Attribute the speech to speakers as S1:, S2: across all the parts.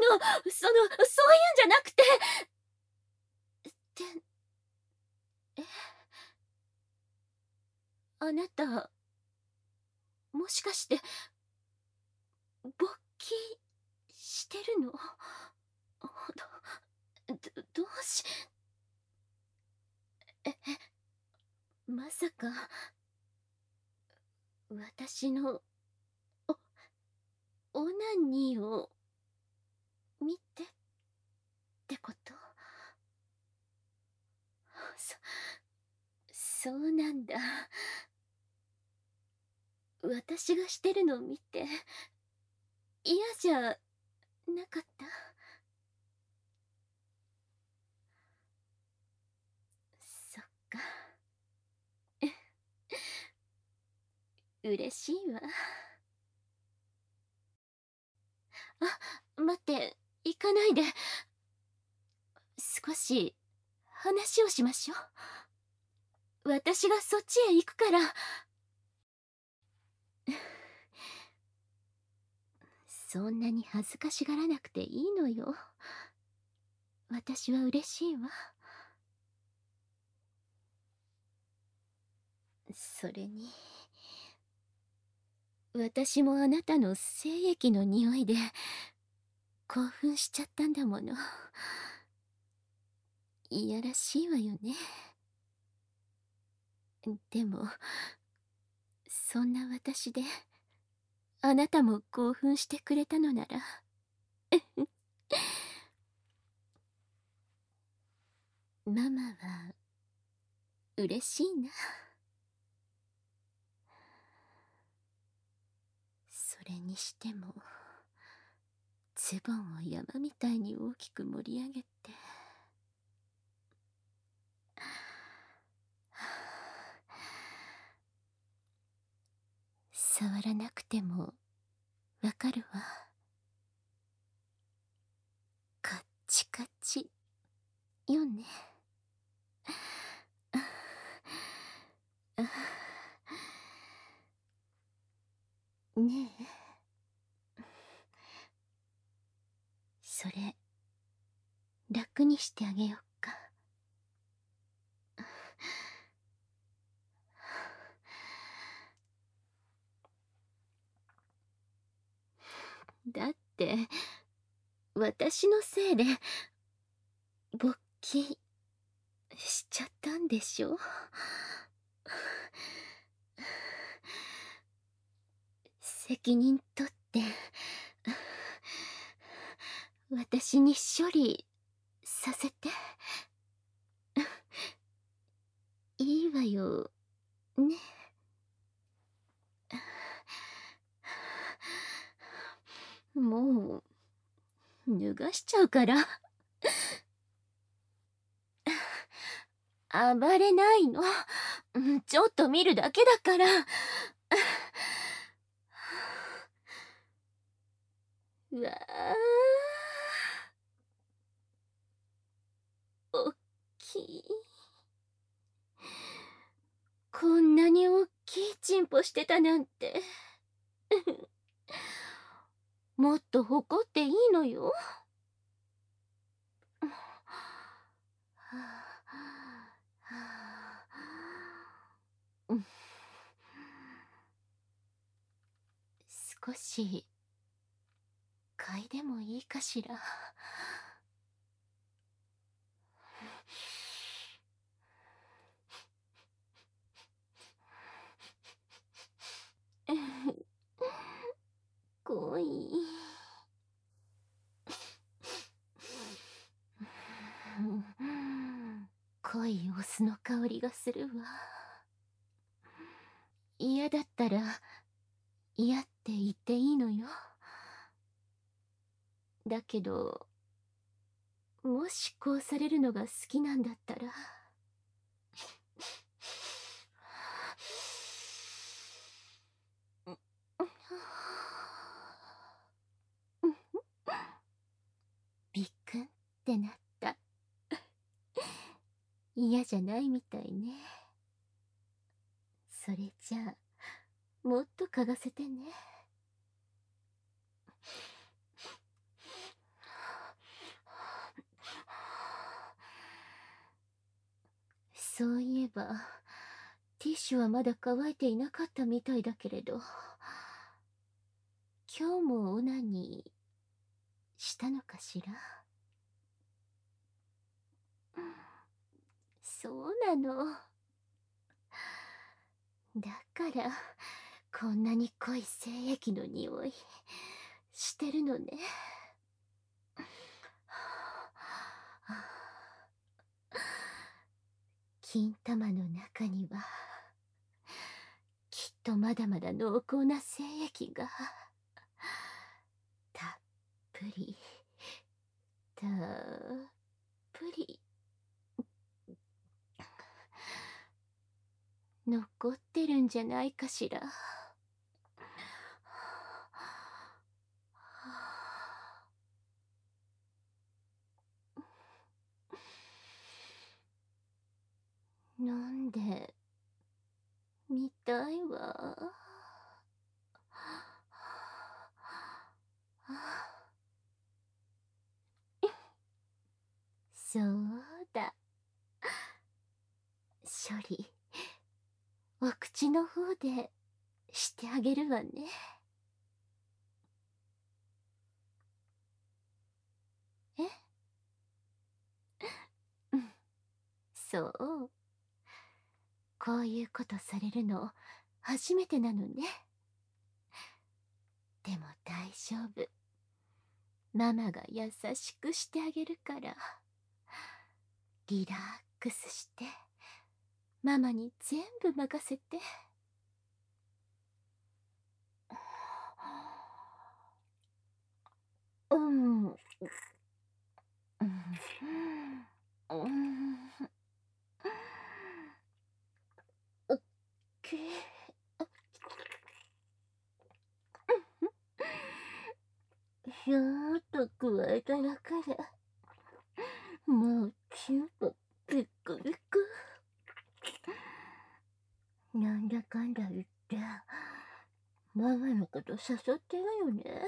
S1: そういうんじゃなくて。え、あなた、もしかして、勃起してるの？どうし、え、まさか、私の、オナニーを、見てってこと？そうなんだ。私がしてるの見て、嫌じゃなかった？そっか。嬉しいわ。あ、待って、行かないで。少し話をしましょう。私がそっちへ行くから。そんなに恥ずかしがらなくていいのよ。私は嬉しいわ。それに、私もあなたの精液の匂いで興奮しちゃったんだもの。いやらしいわよね。でも、そんな私であなたも興奮してくれたのならママは嬉しいな。それにしてもズボンを山みたいに大きく盛り上げて触らなくてもわかるわ。カッチカチよね。ねえ、それ楽にしてあげよっか。だって私のせいで勃起しちゃったんでしょ。責任取って私に処理させて。いいわよね。もう脱がしちゃうから暴れないの。ちょっと見るだけだから。うわあ、おっきい。こんなにおっきいチンポしてたなんて。もっと誇っていいのよ。少し嗅いでもいいかしら。恋濃いオスの香りがするわ。嫌だったら嫌って言っていいのよ。だけどもしこうされるのが好きなんだったらビックンってなった。嫌じゃないみたいね。それじゃあもっと嗅がせてね。 そういえば、ティッシュはまだ乾いていなかったみたいだけれど、今日もオナニーしたのかしら。そうなの。だから、こんなに濃い精液の匂いしてるのね。金玉の中には、きっとまだまだ濃厚な精液が、たっぷり、たっぷり、残ってるんじゃないかしら。飲んでみたいわ。そうだ。処理、お口の方でしてあげるわね。え？うん、そう。こういうことされるの初めてなのね。でも大丈夫。ママが優しくしてあげるから。リラックスして、ママに全部任せて。うん。うん。うん。オッケー。ひょーっと加えただけで、もうチンポビックビック。なんだかんだ言って、ママのこと誘ってるよね。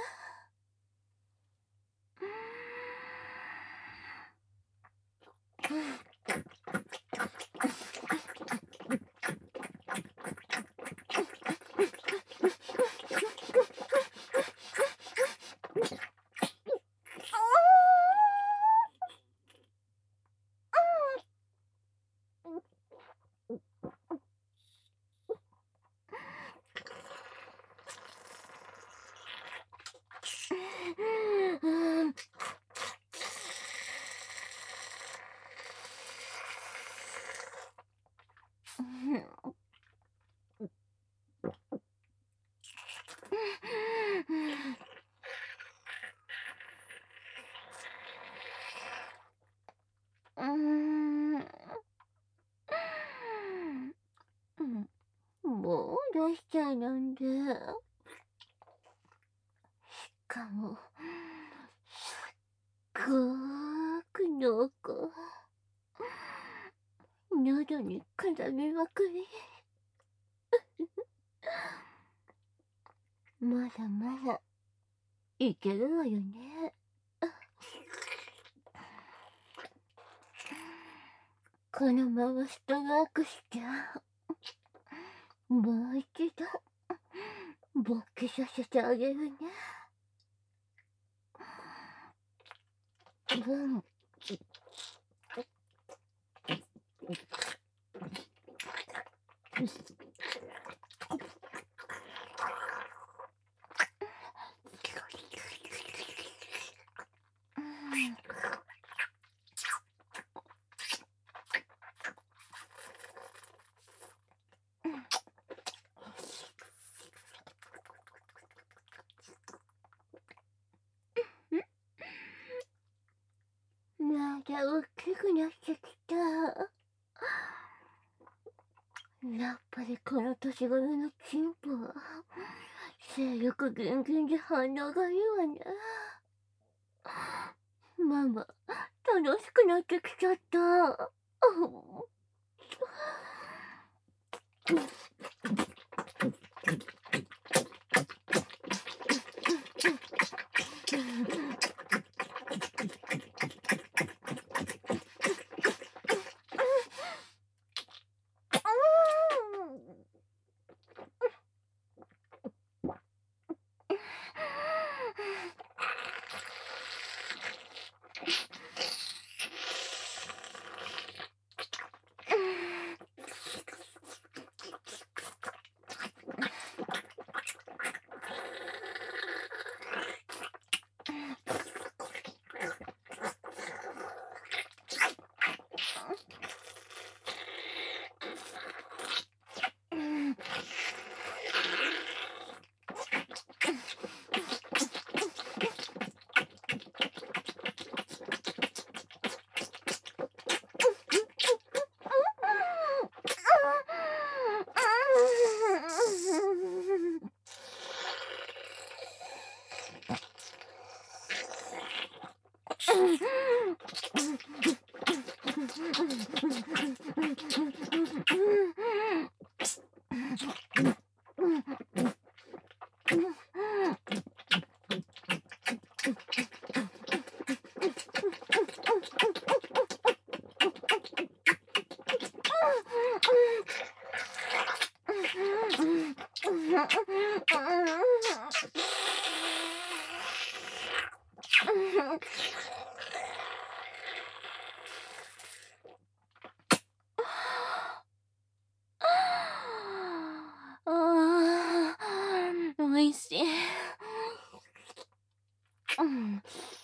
S1: もう出しちゃいなんで。しかも、すっごーく濃厚。喉に絡みまくり。まだまだいけるわよね。このままストロークしちゃう。もう一度勃起させてあげるね。うん。まだ大きくなってきた。やっぱりこの年頃のチンポは性欲ギンギンで反応がいいわね。ママ、楽しくなってきちゃった。 ああ、おいしい。うん。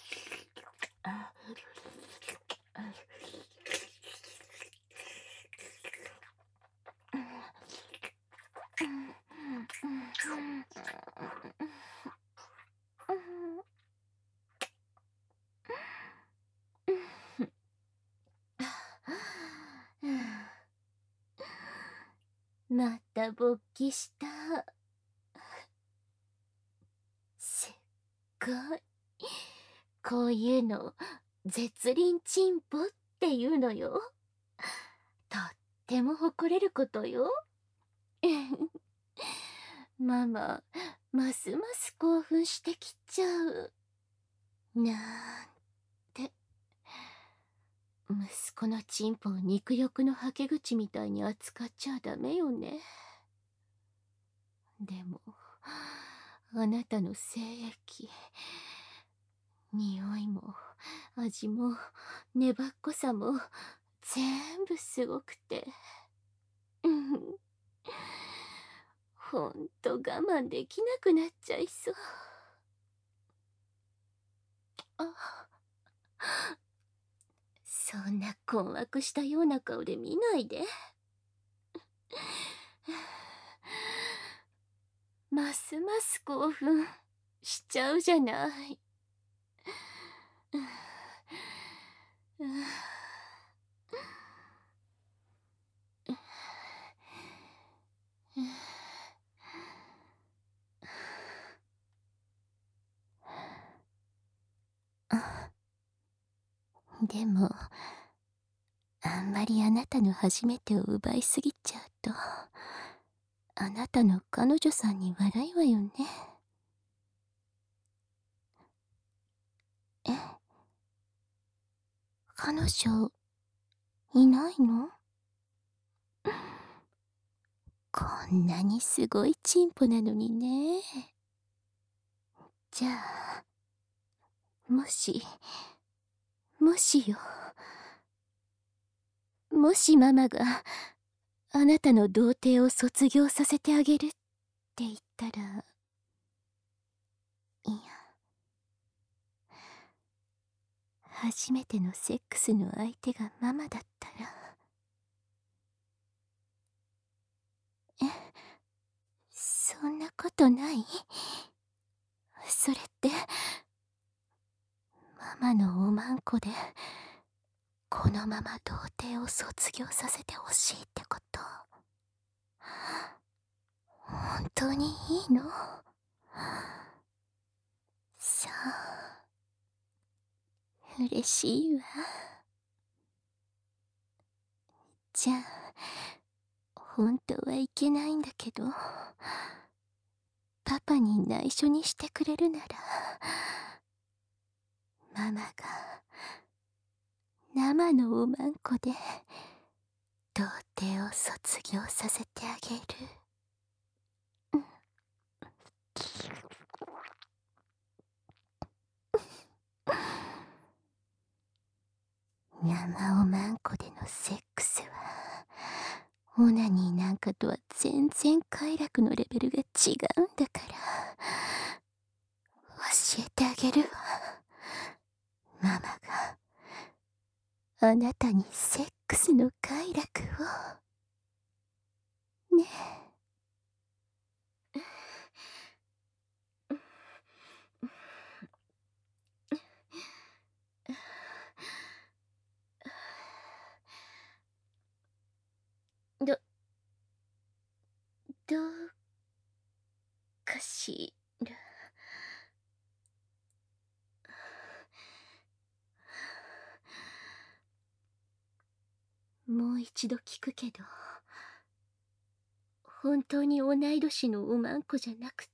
S1: また勃起した。すっごい。こういうの絶倫チンポっていうのよ。とっても誇れることよ。ママ、ますます興奮してきちゃう。なんて。息子のチンポを肉欲のはけ口みたいに扱っちゃダメよね。でも、あなたの精液、匂いも味も粘っこさも全部すごくて、ほんと我慢できなくなっちゃいそう。あ、そんな困惑したような顔で見ないで。ますます興奮しちゃうじゃない。でも、あんまりあなたの初めてを奪いすぎちゃうと、あなたの彼女さんに笑いわよね。え、彼女、いないの？こんなにすごいチンポなのにね。じゃあ、もしよ。もしママがあなたの童貞を卒業させてあげるって言ったら、いや、初めてのセックスの相手がママだったら、え、そんなことない？それって、ママのおまんこで、このまま童貞を卒業させてほしいってこと？本当にいいの？そう、嬉しいわ。じゃあ、本当はいけないんだけど、パパに内緒にしてくれるなら、ママが生のおまんこで童貞を卒業させてあげる。生おまんこでのセックスは、オナニーなんかとは全然快楽のレベルが違うんだから、教えてあげるわ。ママがあなたにセックスの快楽をね。どどうかしら。もう一度聞くけど、本当に同い年のおまんこじゃなくって、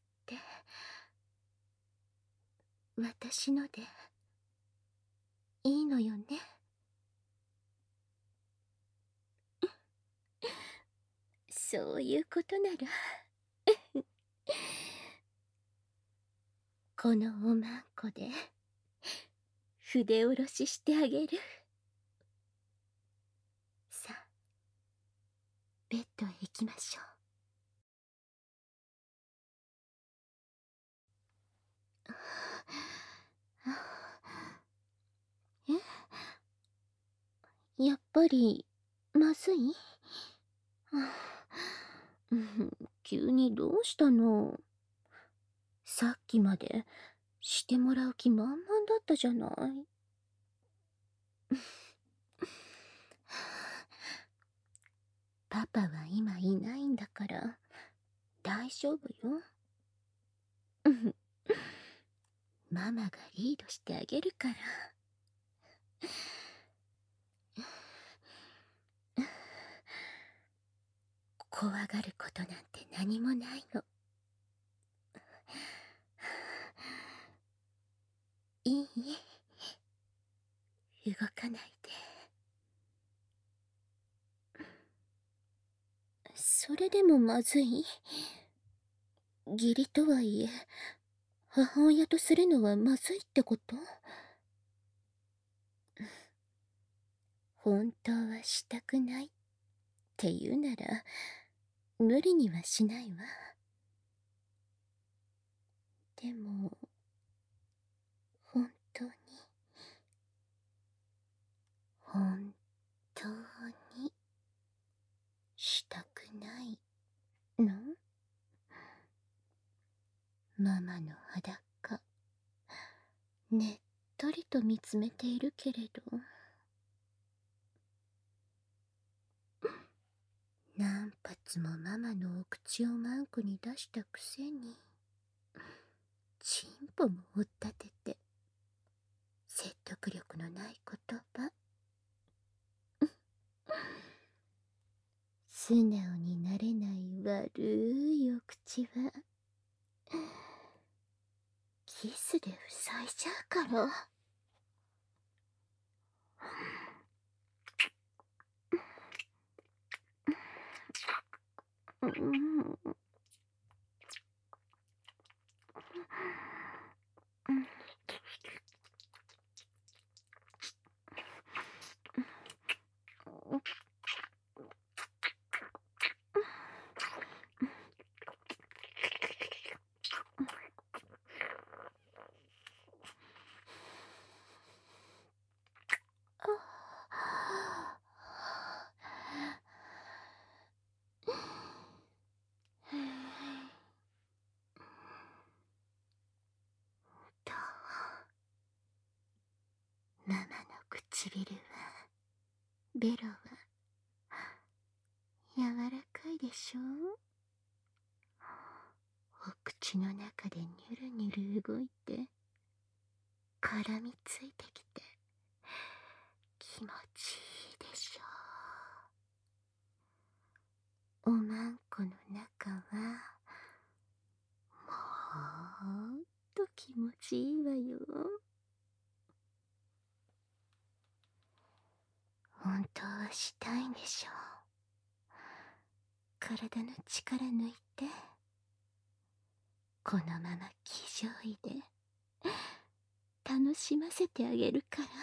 S1: 私のでいいのよね？そういうことならこのおまんこで筆下ろししてあげる。さあ、ベッドへ行きましょう。やっぱりまずい？急にどうしたの？さっきまでしてもらう気満々だったじゃない。パパは今いないんだから大丈夫よ。ママがリードしてあげるから。怖がることなんて何もないの。いい？動かないで。それでもまずい？義理とはいえ、母親とするのはまずいってこと？本当はしたくないって言うなら、無理にはしないわ。でも、本当に、本当に、したくないの？ママの裸、ねっとりと見つめているけれど、何発もママのお口をマンコに出したくせに、チンポも追っ立てて、説得力のない言葉。素直になれない悪いお口は、キスで塞いじゃうから。うん。どう？ママの唇は、ベロは、柔らかいでしょ？お口の中でニュルニュル動いて、絡みついてきて、気持ちいいでしょ？おまんこの中は、もっと気持ちいいわよ。本当はしたいんでしょ？体の力抜いて、このまま気丈位で楽しませてあげるから。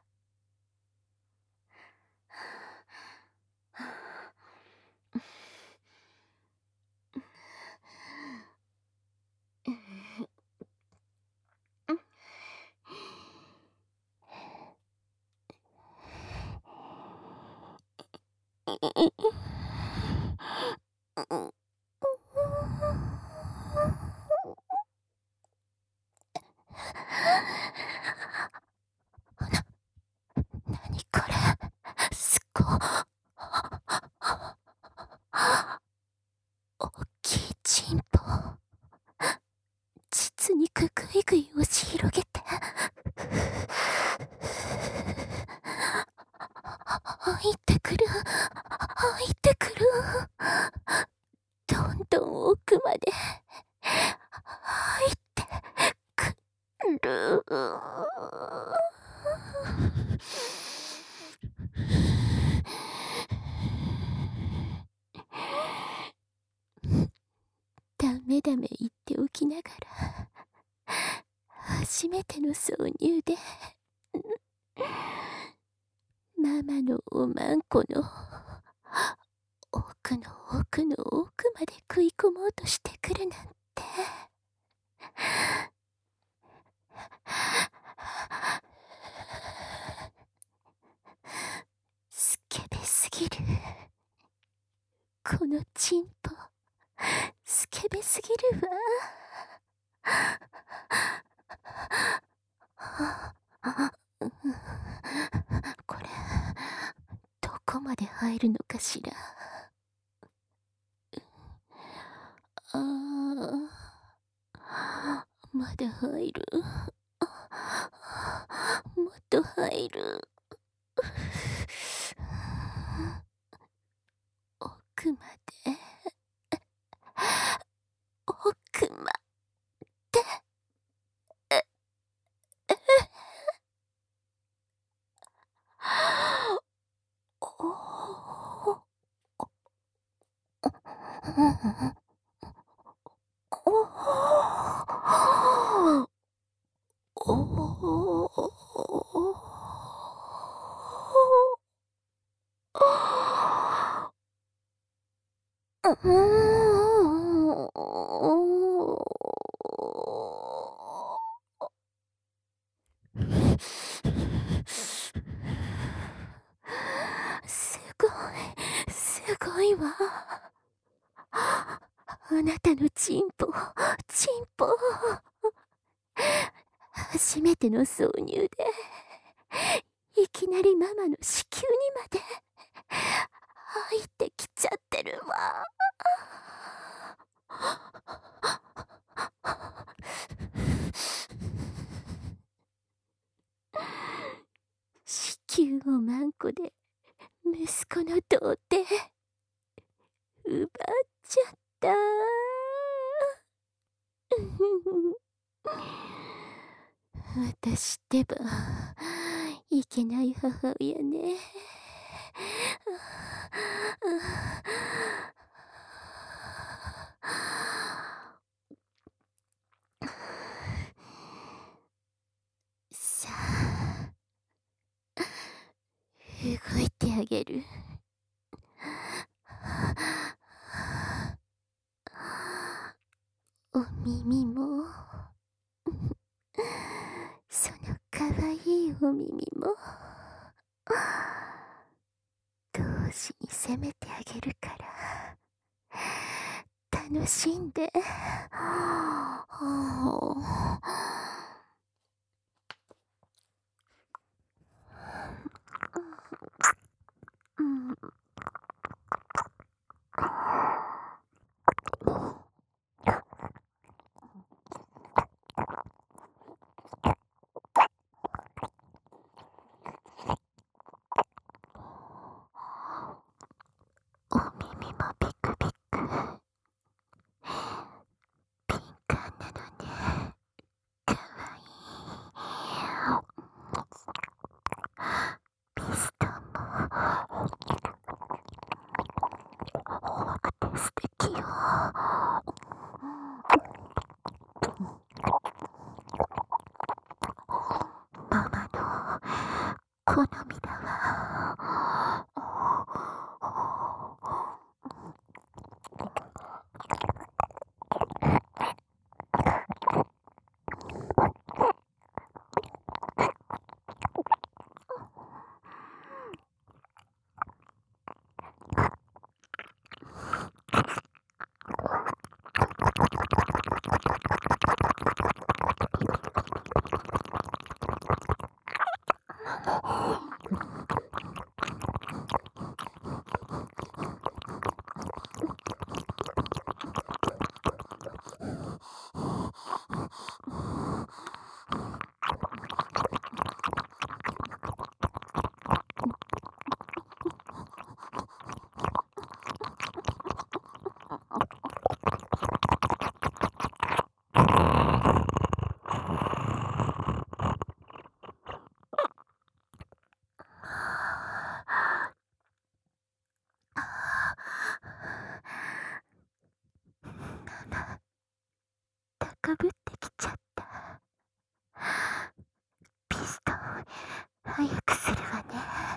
S1: 何これ、すっご大きいチンポ。実にグイグイ押し広げて、入ってくる、入ってくる。どんどん奥まで入ってくる。ダメダメ言っておきながら、 初めての挿入でママのおまんこの奥の奥の奥まで食い込もうとしてくるなんて。スケベすぎる。このチンポスケベすぎるわ。これどこまで入るのかしら。まだ入る。もっと入る。奥まで奥まで。すごい、すごいわ。あなたのチンポ、チンポ。初めての挿入で、いきなりママの子宮にまで入ってきちゃってるわ。子宮をマンコで息子の童貞奪っちゃった。私ってばいけない母親ね。さあ動いてあげる。お耳もそのかわいいお耳も同時に責めてあげるから楽しんで。お耳もピクピクピンカーなのね。かわいい。ピストンも重くて素敵よ。ママの好みだわ。ママ高ぶってきちゃった。 早くするわね。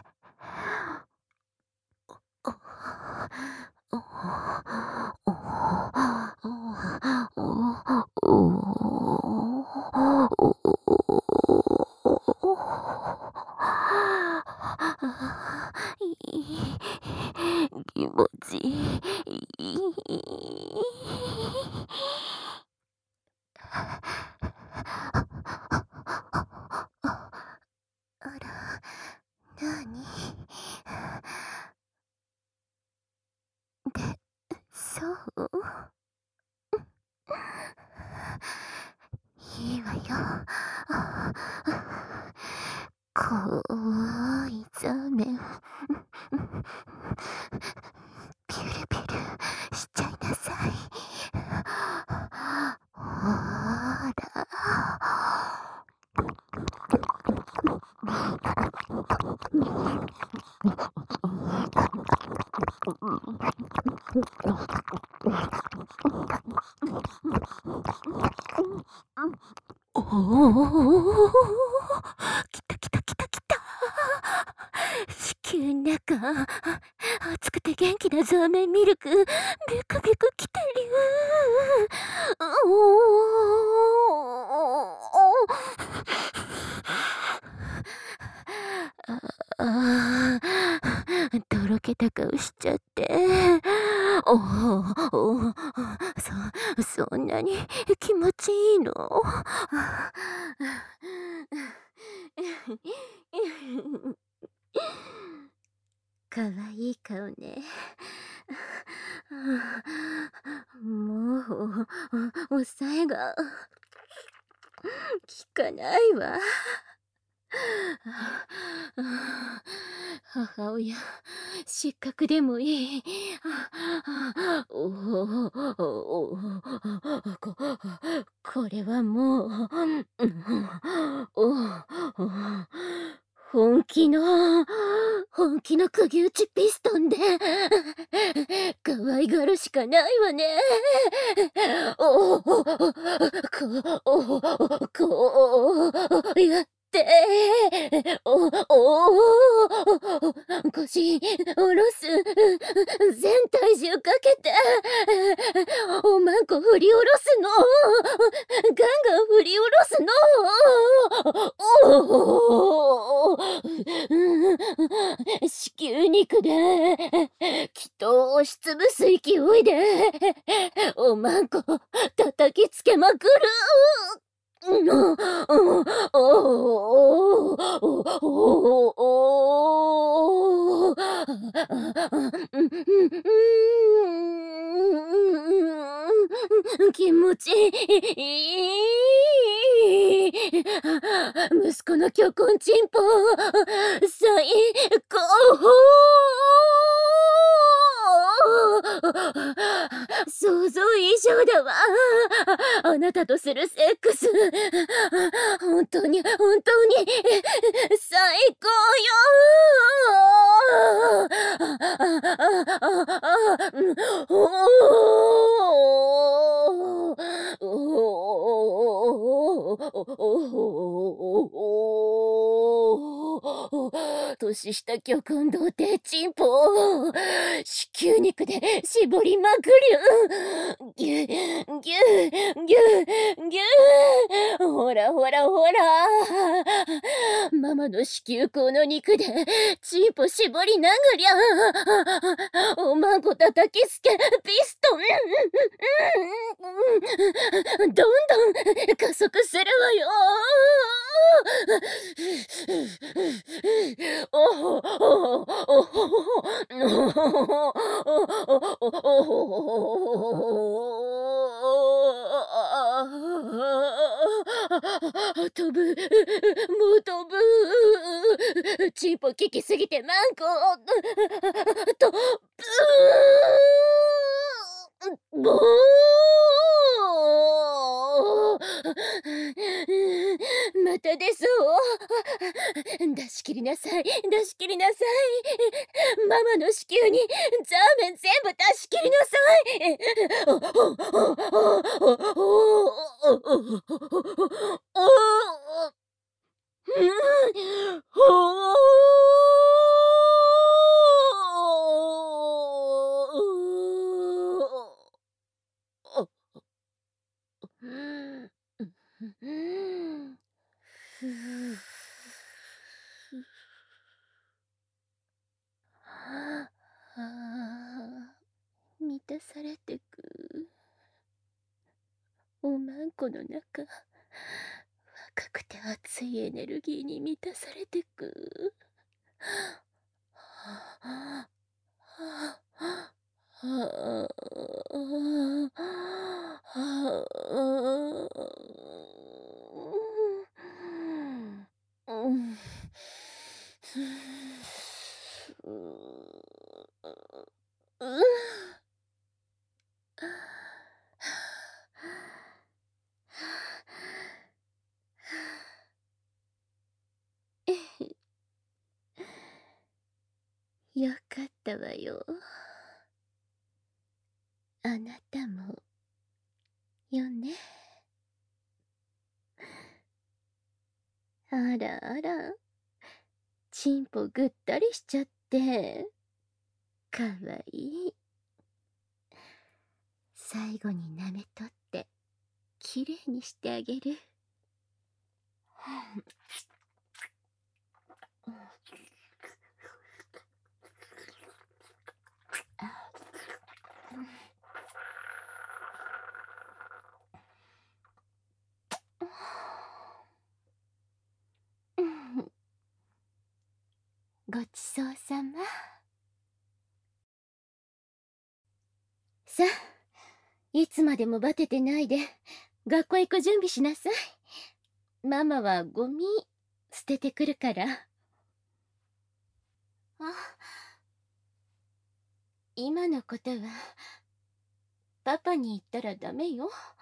S1: 気持ちいい。あら、なに？で、そう？いいわよ。濃いザーメン。ピュルピュルしちゃいなさい。ほら。おお、来た来た来た来た。子宮の中、熱くて元気なザーメンミルク、ビクビク来てる。とろけた顔しちゃって。そんなに気持ちいいの？かわいい顔ね。もう、抑えが効かないわ。母親、失格でもいい。これはもう、本気の釘打ちピストンで、可愛がるしかないわね。やって、腰下ろす、全体重かけて、おまんこ振り下ろすの、ガンガン振り下ろすの、子宮肉で、気筒を押しつぶす勢いで、おまんこ叩きつけまくる。気持ちいい。息子の巨根チンポ、最高。想像以上だわ。あなたとするセックス、本当に最高よ。年下巨根童貞チンポを子宮肉で絞りまくる。ぎゅぎゅぎゅぎゅ。ほらほらほら、ママの子宮口の肉でチンポ絞りなぐりゃ、おまんこ叩きつけピストン、どんどん加速するわよ。飛ぶ、もう飛ぶ。チンポ効きすぎてマンコ、と、ブー。また出そう。出し切りなさい、出し切りなさい。ママの子宮にザーメン全部出し切りなさい。 されてく。おまんこの中、若くて熱いエネルギーに満たされてく。はあはあはあうん。よかったわよ。あなたも、よね。あらあら、チンポぐったりしちゃって。かわいい。最後に舐めとって、きれいにしてあげる。ごちそうさま。さあ、いつまでもバテてないで、学校行く準備しなさい。ママはゴミ捨ててくるから。あ、今のことはパパに言ったらダメよ。